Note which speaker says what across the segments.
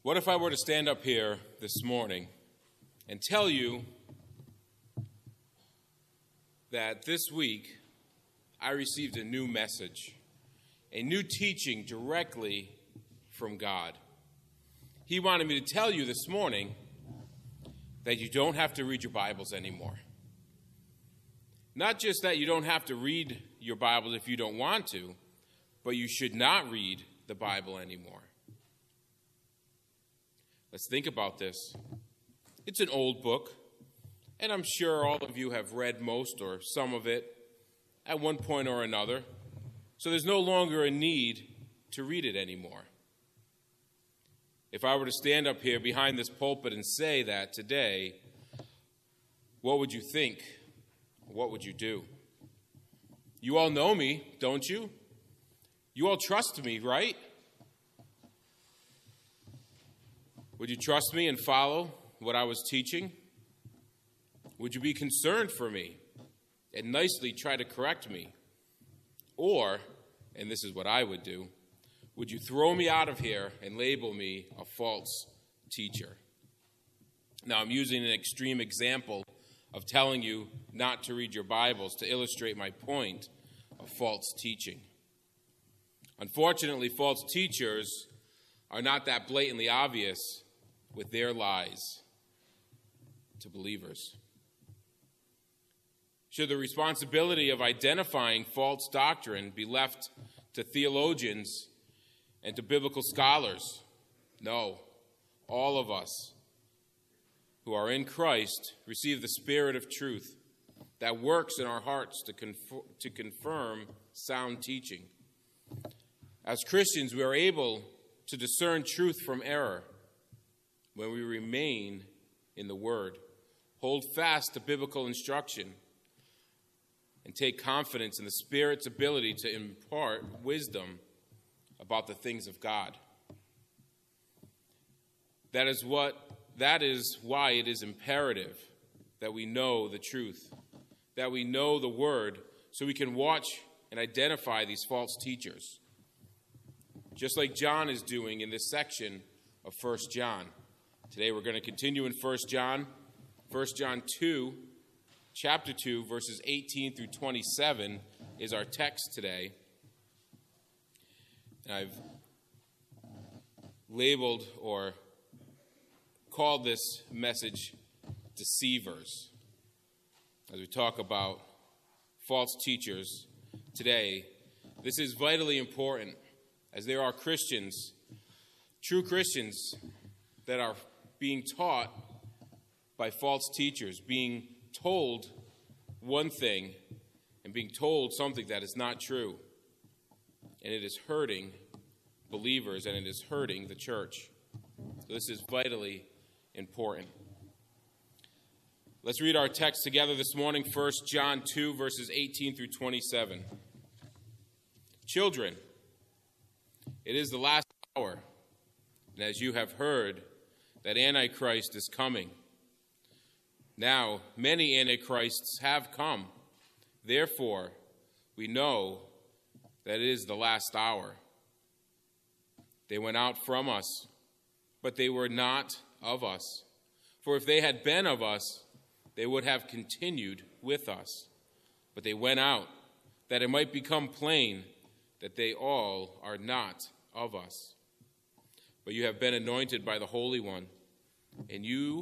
Speaker 1: What if I were to stand up here this morning and tell you that this week I received a new message, a new teaching directly from God? He wanted me to tell you this morning that you don't have to read your Bibles anymore. Not just that you don't have to read your Bibles if you don't want to, but you should not read the Bible anymore. Let's think about this. It's an old book, and I'm sure all of you have read most or some of it at one point or another, so there's no longer a need to read it anymore. If I were to stand up here behind this pulpit and say that today, what would you think? What would you do? You all know me, don't you? You all trust me, right? Would you trust me and follow what I was teaching? Would you be concerned for me and nicely try to correct me? Or, and this is what I would do, would you throw me out of here and label me a false teacher? Now, I'm using an extreme example of telling you not to read your Bibles to illustrate my point of false teaching. Unfortunately, false teachers are not that blatantly obvious with their lies to believers. Should the responsibility of identifying false doctrine be left to theologians and to biblical scholars? No. All of us who are in Christ receive the Spirit of truth that works in our hearts to confirm sound teaching. As Christians, we are able to discern truth from error when we remain in the Word, hold fast to biblical instruction, and take confidence in the Spirit's ability to impart wisdom about the things of God. That is why it is imperative that we know the truth, that we know the Word, so we can watch and identify these false teachers, just like John is doing in this section of 1 John. Today we're going to continue in 1 John 2, chapter 2, verses 18 through 27 is our text today. And I've labeled or called this message Deceivers. As we talk about false teachers today, this is vitally important as there are Christians, true Christians, that are being taught by false teachers, being told one thing and being told something that is not true. And it is hurting believers and it is hurting the church. So this is vitally important. Let's read our text together this morning, 1 John 2, verses 18 through 27. Children, it is the last hour, and as you have heard, that Antichrist is coming. Now, many Antichrists have come. Therefore, we know that it is the last hour. They went out from us, but they were not of us. For if they had been of us, they would have continued with us. But they went out, that it might become plain that they all are not of us. But you have been anointed by the Holy One, and you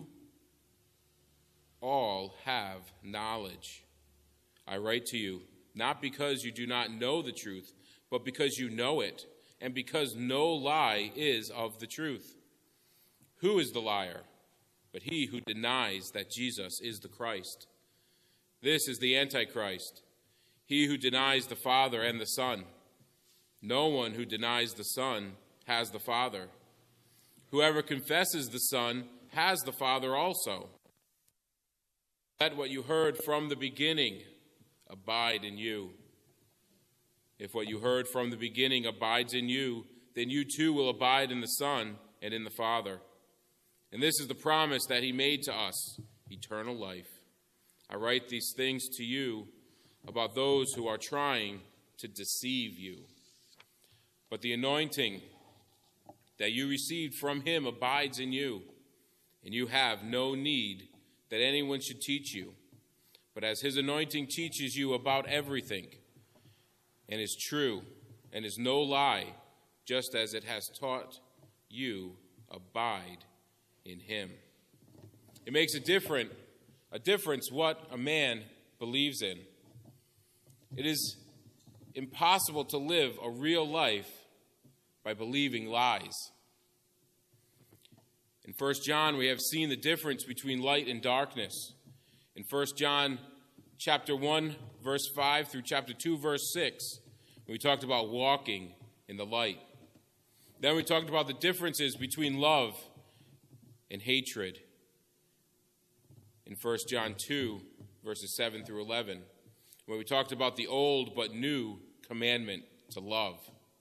Speaker 1: all have knowledge. I write to you, not because you do not know the truth, but because you know it, and because no lie is of the truth. Who is the liar? But he who denies that Jesus is the Christ. This is the Antichrist, he who denies the Father and the Son. No one who denies the Son has the Father. Whoever confesses the Son has the Father also. Let what you heard from the beginning abide in you. If what you heard from the beginning abides in you, then you too will abide in the Son and in the Father. And this is the promise that he made to us, eternal life. I write these things to you about those who are trying to deceive you. But the anointing that you received from him abides in you, and you have no need that anyone should teach you. But as his anointing teaches you about everything, and is true, and is no lie, just as it has taught you, abide in him. It makes a difference what a man believes in. It is impossible to live a real life by believing lies. In 1 John, we have seen the difference between light and darkness. In 1 John chapter 1, verse 5 through chapter 2, verse 6, we talked about walking in the light. Then we talked about the differences between love and hatred in 1 John 2, verses 7 through 11, where we talked about the old but new commandment to love.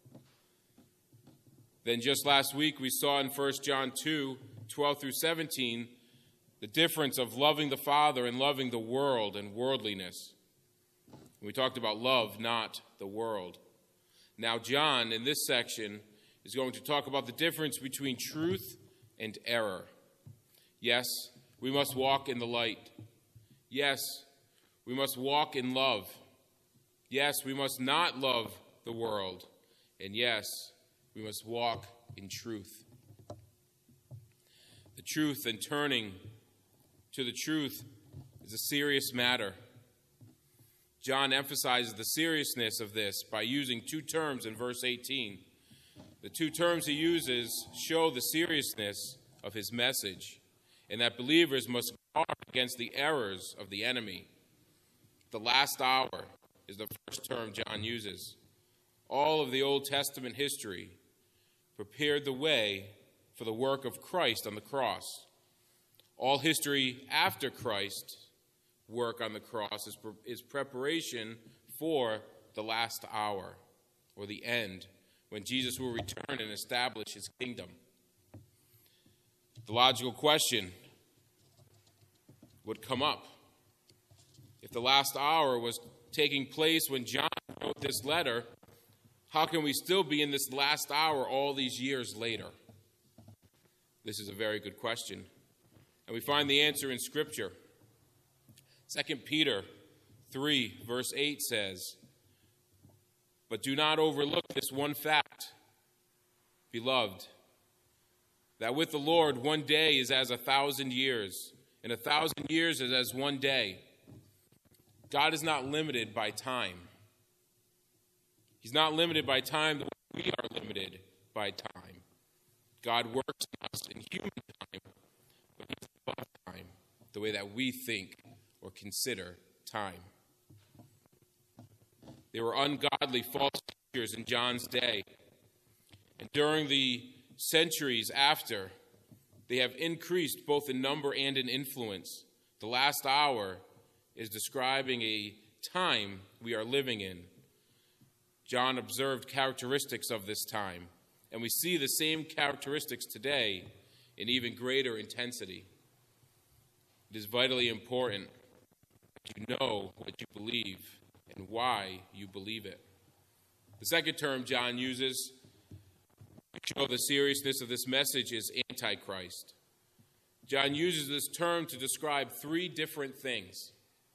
Speaker 1: Then just last week we saw in 1 John 2, 12 through 17, the difference of loving the Father and loving the world and worldliness. We talked about love, not the world. Now John, in this section, is going to talk about the difference between truth and error. Yes, we must walk in the light. Yes, we must walk in love. Yes, we must not love the world. And yes, we must walk in truth. The truth and turning to the truth is a serious matter. John emphasizes the seriousness of this by using two terms in verse 18. The two terms he uses show the seriousness of his message, and that believers must guard against the errors of the enemy. The last hour is the first term John uses. All of the Old Testament history prepared the way for the work of Christ on the cross. All history after Christ's work on the cross is preparation for the last hour, or the end, when Jesus will return and establish his kingdom. The logical question would come up. If the last hour was taking place when John wrote this letter, how can we still be in this last hour all these years later? This is a very good question. And we find the answer in Scripture. 2 Peter 3, verse 8 says, "But do not overlook this one fact, beloved, that with the Lord 1 day is as 1,000 years, and 1,000 years is as 1 day." God is not limited by time. He's not limited by time the way we are limited by time. God works in us in human time, but he's above time, the way that we think or consider time. There were ungodly false teachers in John's day, and during the centuries after, they have increased both in number and in influence. The last hour is describing a time we are living in. John observed characteristics of this time, and we see the same characteristics today in even greater intensity. It is vitally important that you know what you believe and why you believe it. The second term John uses to show the seriousness of this message is Antichrist. John uses this term to describe three different things.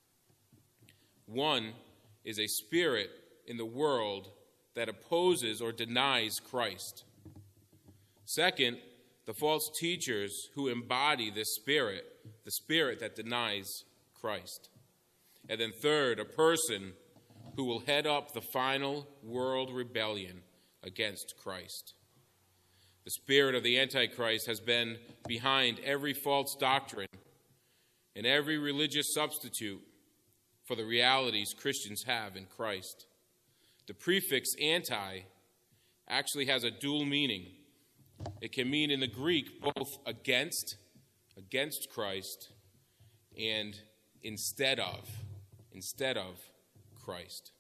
Speaker 1: One is a spirit in the world that opposes or denies Christ. Second, the false teachers who embody this spirit, the spirit that denies Christ. And then third, a person who will head up the final world rebellion against Christ. The spirit of the Antichrist has been behind every false doctrine and every religious substitute for the realities Christians have in Christ. The prefix anti actually has a dual meaning. It can mean in the Greek both against Christ, and instead of Christ.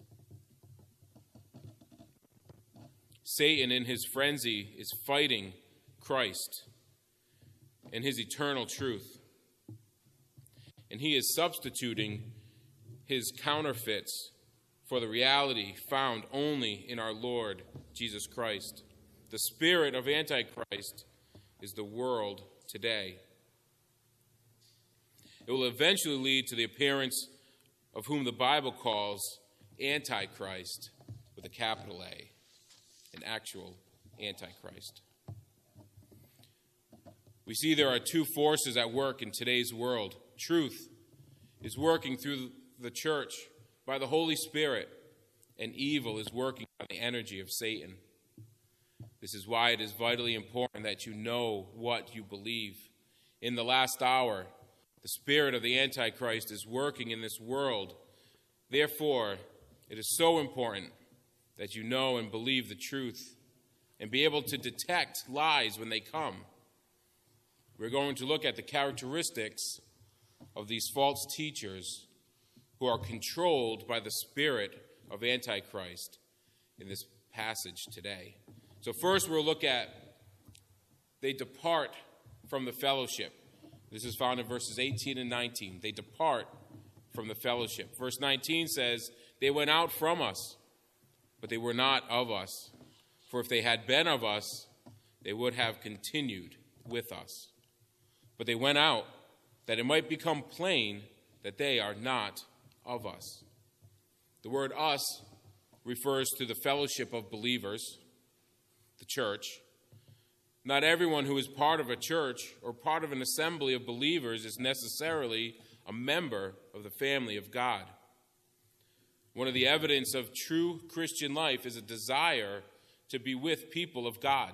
Speaker 1: Satan, in his frenzy, is fighting Christ and his eternal truth. And he is substituting his counterfeits for the reality found only in our Lord Jesus Christ. the spirit of Antichrist is the world today. It will eventually lead to the appearance of whom the Bible calls Antichrist with a capital A, an actual Antichrist. We see there are two forces at work in today's world. Truth is working through the church by the Holy Spirit, and evil is working by the energy of Satan. This is why it is vitally important that you know what you believe. In the last hour, the spirit of the Antichrist is working in this world. Therefore, it is so important that you know and believe the truth and be able to detect lies when they come. We're going to look at the characteristics of these false teachers who are controlled by the spirit of Antichrist in this passage today. So first we'll look at they depart from the fellowship. This is found in verses 18 and 19. They depart from the fellowship. Verse 19 says, they went out from us, but they were not of us. For if they had been of us, they would have continued with us. But they went out, that it might become plain that they are not of us. The word us refers to the fellowship of believers, the church. Not everyone who is part of a church or part of an assembly of believers is necessarily a member of the family of God. One of the evidence of true Christian life is a desire to be with people of God.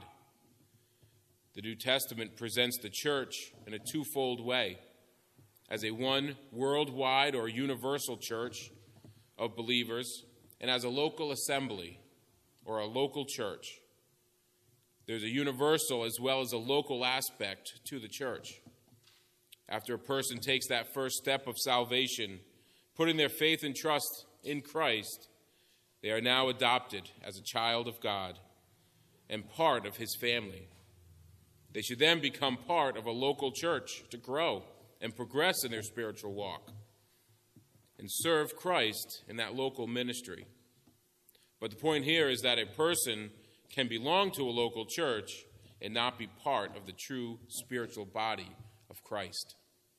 Speaker 1: The New Testament presents the church in a twofold way, as a one worldwide or universal church of believers, and as a local assembly or a local church. There's a universal as well as a local aspect to the church. After a person takes that first step of salvation, putting their faith and trust in Christ, they are now adopted as a child of God and part of his family. They should then become part of a local church to grow and progress in their spiritual walk and serve Christ in that local ministry. But the point here is that a person can belong to a local church and not be part of the true spiritual body of Christ.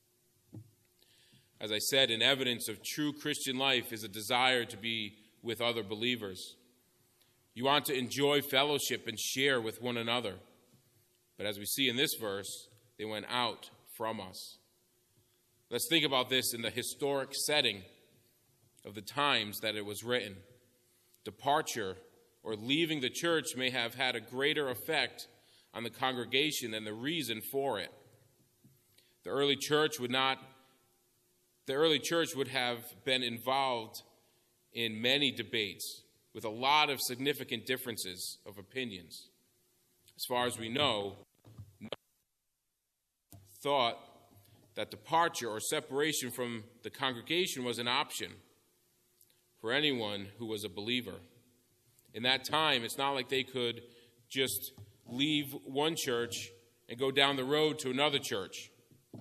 Speaker 1: As I said, an evidence of true Christian life is a desire to be with other believers. You want to enjoy fellowship and share with one another. But as we see in this verse, they went out from us. Let's think about this in the historic setting of the times that it was written. Departure or leaving the church may have had a greater effect on the congregation than the reason for it. The early church would have been involved in many debates with a lot of significant differences of opinions. As far as we know, thought that departure or separation from the congregation was an option for anyone who was a believer. In that time, it's not like they could just leave one church and go down the road to another church.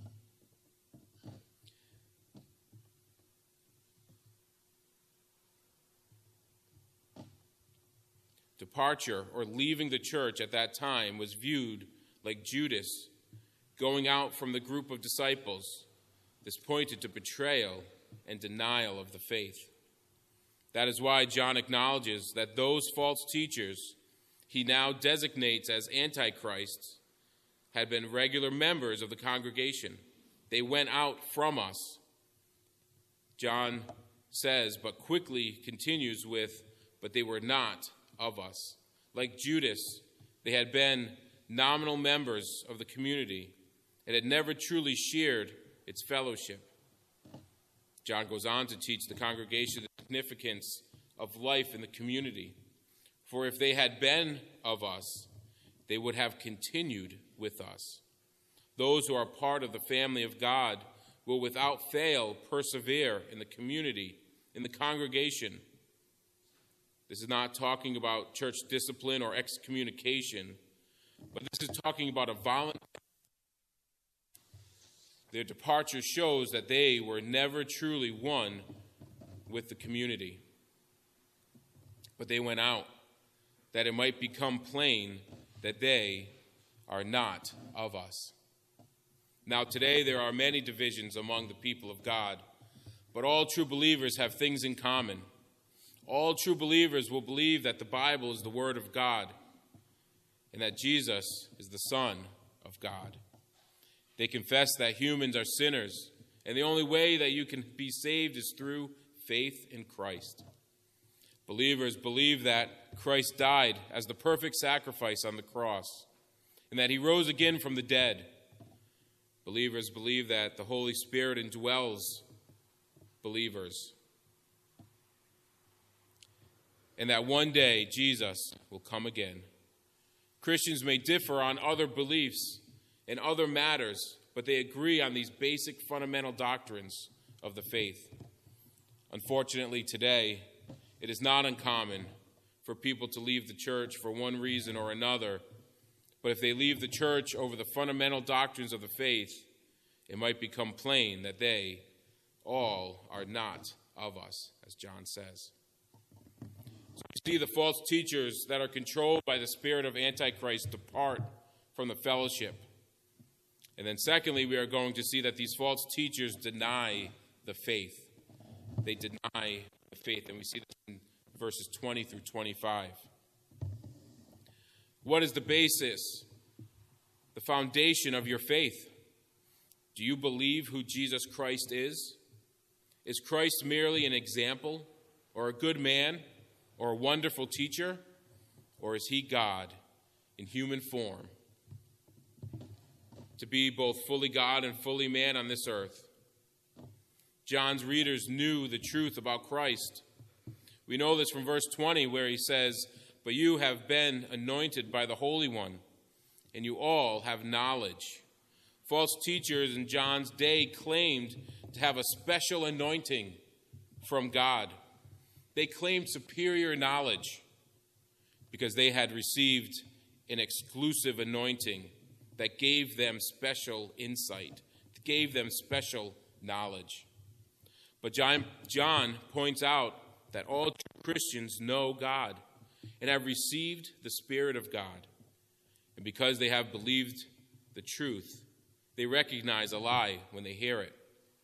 Speaker 1: Departure or leaving the church at that time was viewed like Judas going out from the group of disciples. This pointed to betrayal and denial of the faith. That is why John acknowledges that those false teachers he now designates as antichrists had been regular members of the congregation. They went out from us. John says, but quickly continues with, but they were not of us. Like Judas, they had been nominal members of the community and had never truly shared its fellowship. John goes on to teach the congregation the significance of life in the community. For if they had been of us, they would have continued with us. Those who are part of the family of God will without fail persevere in the community, in the congregation. This is not talking about church discipline or excommunication, but this is talking about a voluntary. Their departure shows that they were never truly one with the community. But they went out, that it might become plain that they are not of us. Now today there are many divisions among the people of God, but all true believers have things in common. All true believers will believe that the Bible is the Word of God and that Jesus is the Son of God. They confess that humans are sinners, and the only way that you can be saved is through faith in Christ. Believers believe that Christ died as the perfect sacrifice on the cross and that he rose again from the dead. Believers believe that the Holy Spirit indwells believers and that one day Jesus will come again. Christians may differ on other beliefs and other matters, but they agree on these basic fundamental doctrines of the faith. Unfortunately, today, it is not uncommon for people to leave the church for one reason or another, but if they leave the church over the fundamental doctrines of the faith, it might become plain that they all are not of us, as John says. So we see the false teachers that are controlled by the spirit of Antichrist depart from the fellowship. And then secondly, we are going to see that these false teachers deny the faith. They deny the faith, and we see this in verses 20 through 25. What is the basis, the foundation of your faith? Do you believe who Jesus Christ is? Is Christ merely an example, or a good man, or a wonderful teacher? Or is he God in human form, to be both fully God and fully man on this earth? John's readers knew the truth about Christ. We know this from verse 20 where he says, "But you have been anointed by the Holy One, and you all have knowledge." False teachers in John's day claimed to have a special anointing from God. They claimed superior knowledge because they had received an exclusive anointing that gave them special insight, gave them special knowledge. But John points out that all Christians know God and have received the Spirit of God. And because they have believed the truth, they recognize a lie when they hear it.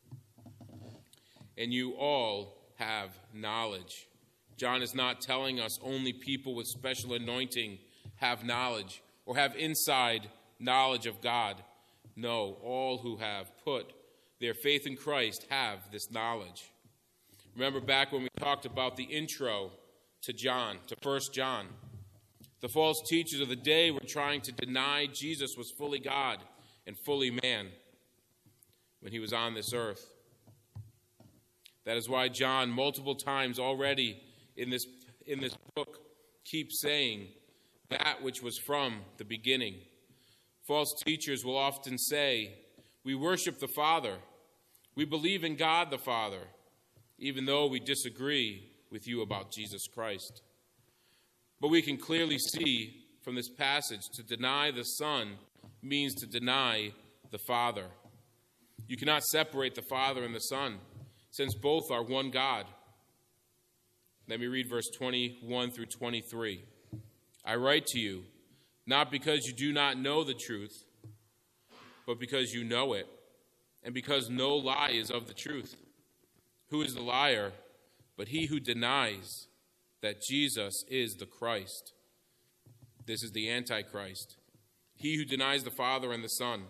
Speaker 1: And you all have knowledge. John is not telling us only people with special anointing have knowledge or have inside knowledge of God. No, all who have put their faith in Christ have this knowledge. Remember back when we talked about the intro to John, to 1 John. The false teachers of the day were trying to deny Jesus was fully God and fully man when he was on this earth. That is why John, multiple times already in this book, keeps saying that which was from the beginning. False teachers will often say, "We worship the Father. We believe in God the Father, even though we disagree with you about Jesus Christ." But we can clearly see from this passage to deny the Son means to deny the Father. You cannot separate the Father and the Son, since both are one God. Let me read verse 21 through 23. "I write to you, not because you do not know the truth, but because you know it, and because no lie is of the truth. Who is the liar but he who denies that Jesus is the Christ? This is the Antichrist, he who denies the Father and the Son.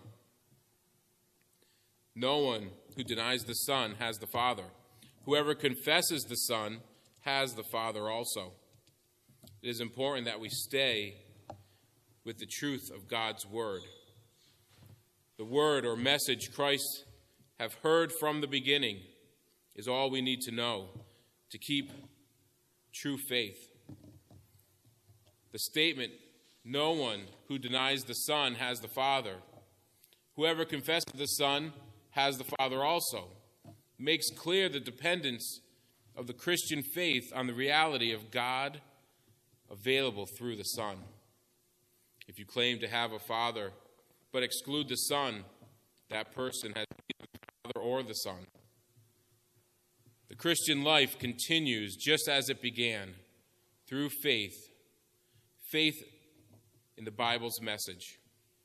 Speaker 1: No one who denies the Son has the Father. Whoever confesses the Son has the Father also." It is important that we stay with the truth of God's word. The word or message Christ have heard from the beginning is all we need to know to keep true faith. The statement, "No one who denies the Son has the Father. Whoever confesses the Son has the Father also," makes clear the dependence of the Christian faith on the reality of God available through the Son. If you claim to have a Father but exclude the Son, that person has neither the Father or the Son. The Christian life continues just as it began, through faith. Faith in the Bible's message.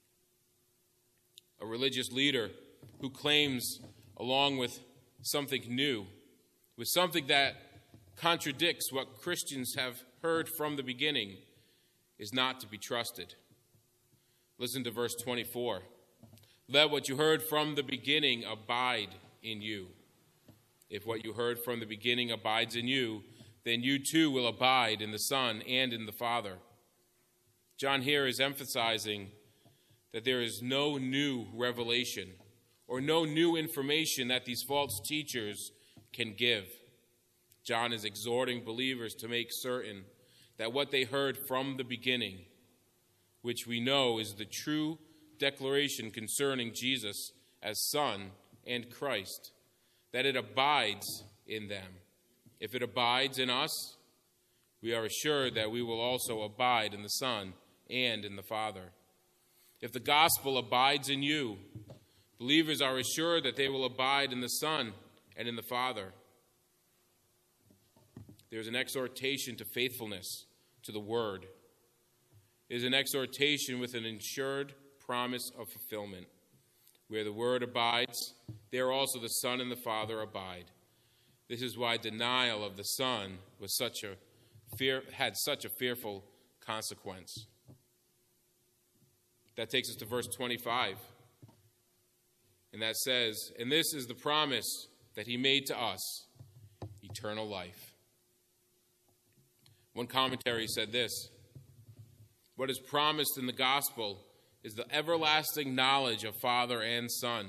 Speaker 1: A religious leader who claims, along with something new, with something that contradicts what Christians have heard from the beginning, is not to be trusted. Listen to verse 24. Let what you heard from the beginning abide in you. If what you heard from the beginning abides in you, then you too will abide in the Son and in the Father. John here is emphasizing that there is no new revelation or no new information that these false teachers can give. John is exhorting believers to make certain that what they heard from the beginning, which we know is the true declaration concerning Jesus as Son and Christ, that it abides in them. If it abides in us, we are assured that we will also abide in the Son and in the Father. If the gospel abides in you, believers are assured that they will abide in the Son and in the Father. There's an exhortation to faithfulness to the Word. It is an exhortation with an ensured promise of fulfillment. Where the Word abides, there also the Son and the Father abide. This is why denial of the Son had such a fearful consequence. That takes us to verse 25. And that says, and this is the promise that he made to us, eternal life. One commentary said this: what is promised in the gospel is the everlasting knowledge of Father and Son.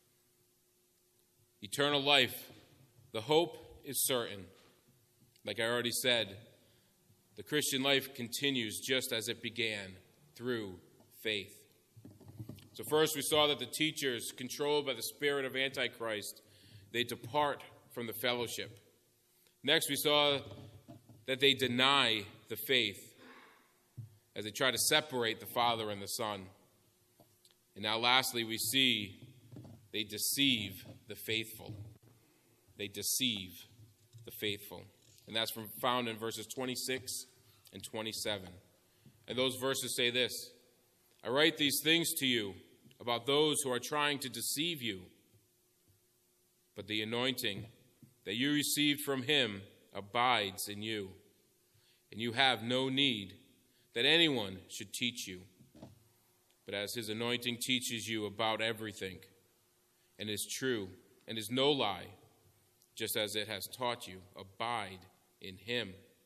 Speaker 1: Eternal life, the hope is certain. Like I already said, the Christian life continues just as it began, through faith. So first we saw that the teachers, controlled by the spirit of Antichrist, they depart from the fellowship. Next we saw that they deny the faith as they try to separate the Father and the Son. And now lastly we see they deceive the faithful. They deceive the faithful. And that's found in verses 26 and 27. And those verses say this: I write these things to you about those who are trying to deceive you. But the anointing that you received from him abides in you, and you have no need that anyone should teach you. But as his anointing teaches you about everything, and is true, and is no lie, just as it has taught you, abide in him.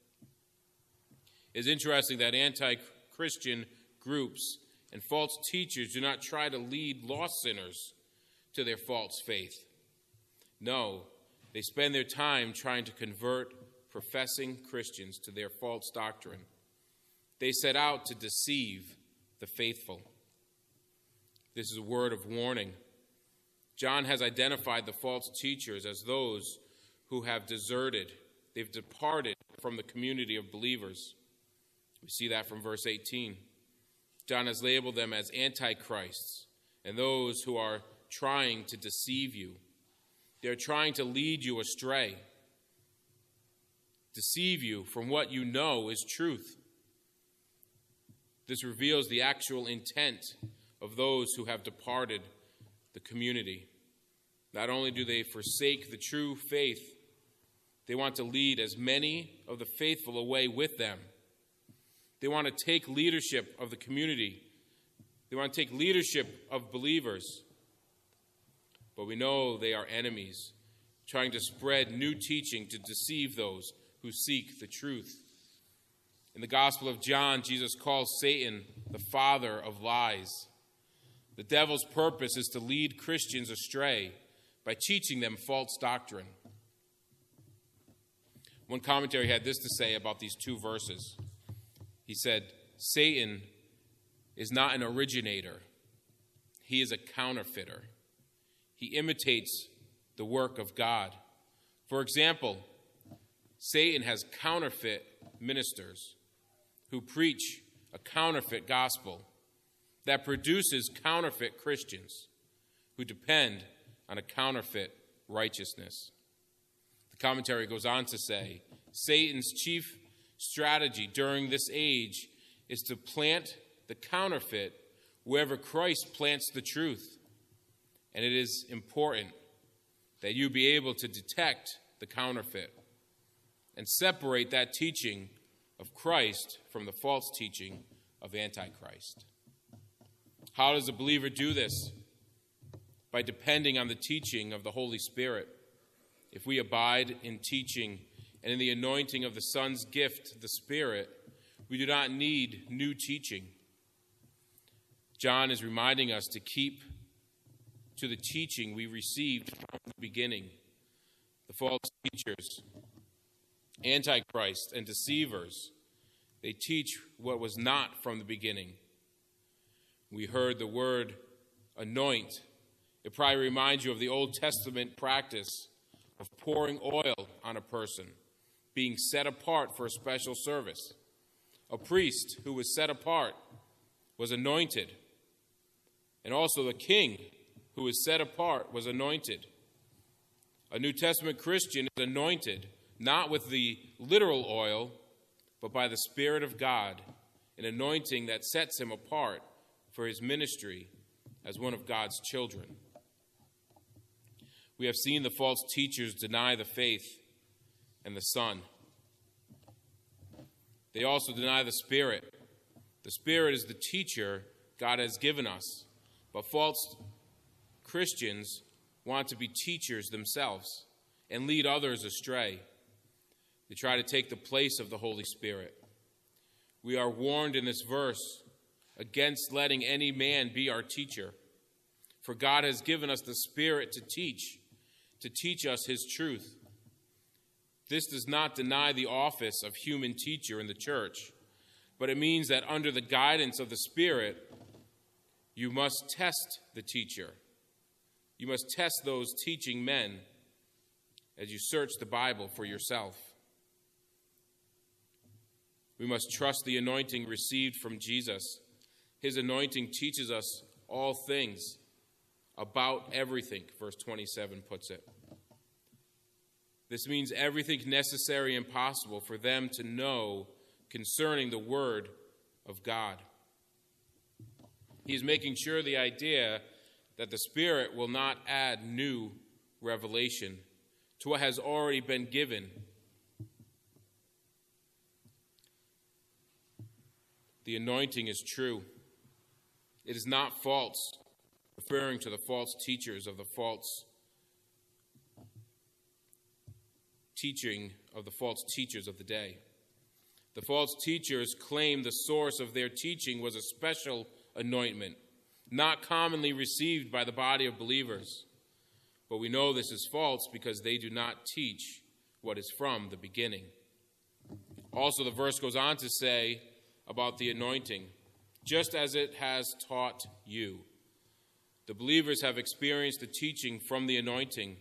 Speaker 1: It is interesting that anti-Christian groups and false teachers do not try to lead lost sinners to their false faith. No, they spend their time trying to convert professing Christians to their false doctrine. They set out to deceive the faithful. This is a word of warning. John has identified the false teachers as those who have deserted. They've departed from the community of believers. We see that from verse 18. John has labeled them as antichrists and those who are trying to deceive you. They're trying to lead you astray, deceive you from what you know is truth. This reveals the actual intent of those who have departed the community. Not only do they forsake the true faith, they want to lead as many of the faithful away with them. They want to take leadership of the community. They want to take leadership of believers. But we know they are enemies, trying to spread new teaching to deceive those who seek the truth. In the Gospel of John, Jesus calls Satan the father of lies. The devil's purpose is to lead Christians astray by teaching them false doctrine. One commentary had this to say about these two verses. He said, Satan is not an originator. He is a counterfeiter. He imitates the work of God. For example, Satan has counterfeit ministers who preach a counterfeit gospel that produces counterfeit Christians who depend on a counterfeit righteousness. The commentary goes on to say, Satan's chief strategy during this age is to plant the counterfeit wherever Christ plants the truth. And it is important that you be able to detect the counterfeit and separate that teaching of Christ from the false teaching of Antichrist. How does a believer do this? By depending on the teaching of the Holy Spirit. If we abide in teaching and in the anointing of the Son's gift, the Spirit, we do not need new teaching. John is reminding us to keep to the teaching we received from the beginning. The false teachers, Antichrist, and deceivers, they teach what was not from the beginning. We heard the word anoint. It probably reminds you of the Old Testament practice of pouring oil on a person, being set apart for a special service. A priest who was set apart was anointed. And also the king who was set apart was anointed. A New Testament Christian is anointed, not with the literal oil, but by the Spirit of God, an anointing that sets him apart for his ministry as one of God's children. We have seen the false teachers deny the faith and the Son. They also deny the Spirit. The Spirit is the teacher God has given us, but false Christians want to be teachers themselves and lead others astray. They try to take the place of the Holy Spirit. We are warned in this verse against letting any man be our teacher. For God has given us the Spirit to teach us His truth. This does not deny the office of human teacher in the church, but it means that under the guidance of the Spirit, you must test the teacher. You must test those teaching men as you search the Bible for yourself. We must trust the anointing received from Jesus. His anointing teaches us all things about everything, verse 27 puts it. This means everything necessary and possible for them to know concerning the Word of God. He is making sure the idea that the Spirit will not add new revelation to what has already been given. The anointing is true. It is not false, referring to the false teachers of the false teaching of the false teachers of the day. The false teachers claimed the source of their teaching was a special anointment, not commonly received by the body of believers. But we know this is false because they do not teach what is from the beginning. Also, the verse goes on to say about the anointing, just as it has taught you. The believers have experienced the teaching from the anointing.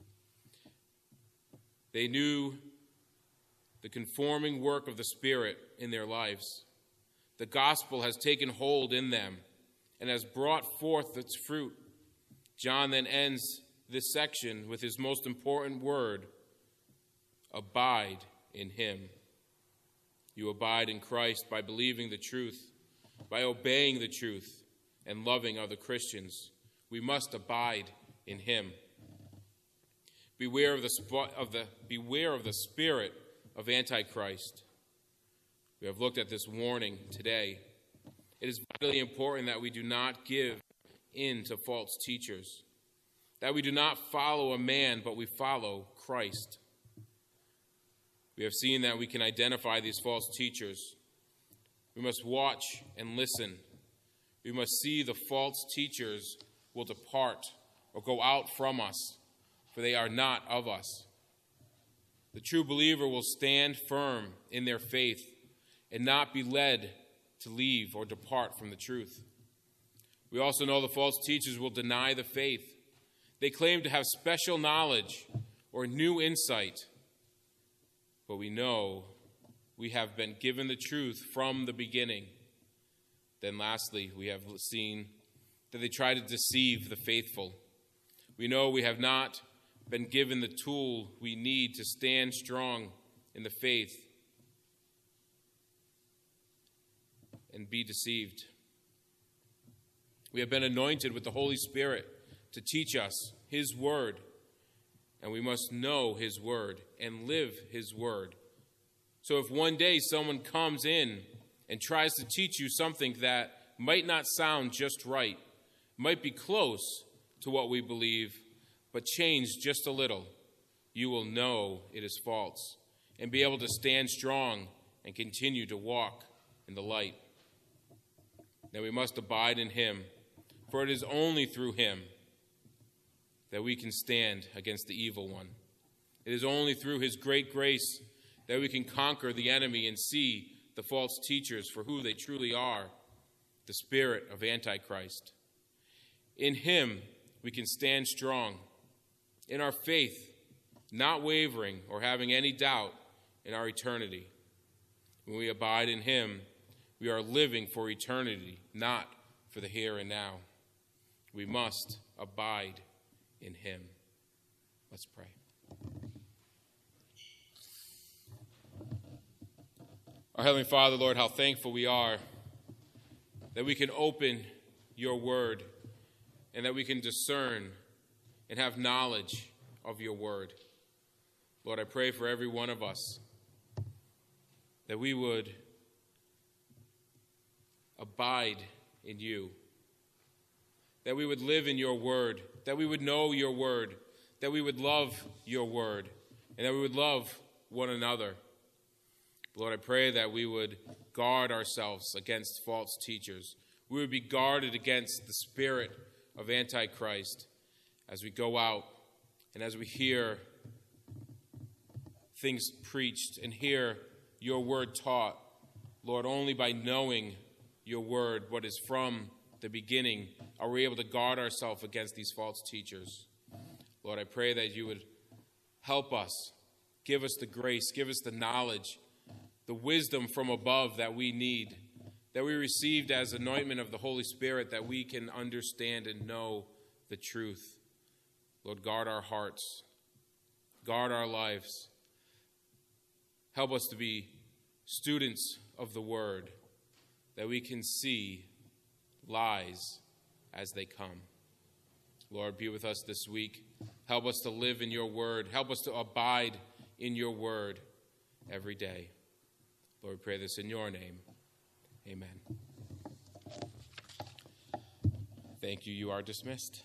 Speaker 1: They knew the conforming work of the Spirit in their lives. The gospel has taken hold in them and has brought forth its fruit. John then ends this section with his most important word, abide in him. You abide in Christ by believing the truth, by obeying the truth, and loving other Christians. We must abide in him. Beware of the spirit of Antichrist. We have looked at this warning today. It is vitally important that we do not give in to false teachers, that we do not follow a man, but we follow Christ. We have seen that we can identify these false teachers. We must watch and listen. We must see the false teachers will depart or go out from us, for they are not of us. The true believer will stand firm in their faith and not be led to leave or depart from the truth. We also know the false teachers will deny the faith. They claim to have special knowledge or new insight, but we know we have been given the truth from the beginning. Then lastly, we have seen that they try to deceive the faithful. We know we have not been given the tool we need to stand strong in the faith and be deceived. We have been anointed with the Holy Spirit to teach us his word, and we must know his word and live his word. So if one day someone comes in and tries to teach you something that might not sound just right, might be close to what we believe, but change just a little, you will know it is false and be able to stand strong and continue to walk in the light. Then we must abide in him, for it is only through him that we can stand against the evil one. It is only through his great grace that we can conquer the enemy and see the false teachers for who they truly are, the spirit of Antichrist. In him we can stand strong in our faith, not wavering or having any doubt in our eternity. When we abide in him, we are living for eternity, not for the here and now. We must abide in him. Let's pray. Our Heavenly Father, Lord, how thankful we are that we can open your word and that we can discern and have knowledge of your word. Lord, I pray for every one of us that we would abide in you, that we would live in your word, that we would know your word, that we would love your word, and that we would love one another. Lord, I pray that we would guard ourselves against false teachers. We would be guarded against the spirit of Antichrist as we go out and as we hear things preached and hear your word taught. Lord, only by knowing your word, what is from the beginning, are we able to guard ourselves against these false teachers. Lord, I pray that you would help us, give us the grace, give us the knowledge, the wisdom from above that we need, that we received as anointment of the Holy Spirit, that we can understand and know the truth. Lord, guard our hearts, guard our lives. Help us to be students of the word, that we can see lies as they come. Lord, be with us this week. Help us to live in your word. Help us to abide in your word every day. Lord, we pray this in your name. Amen. Thank you. You are dismissed.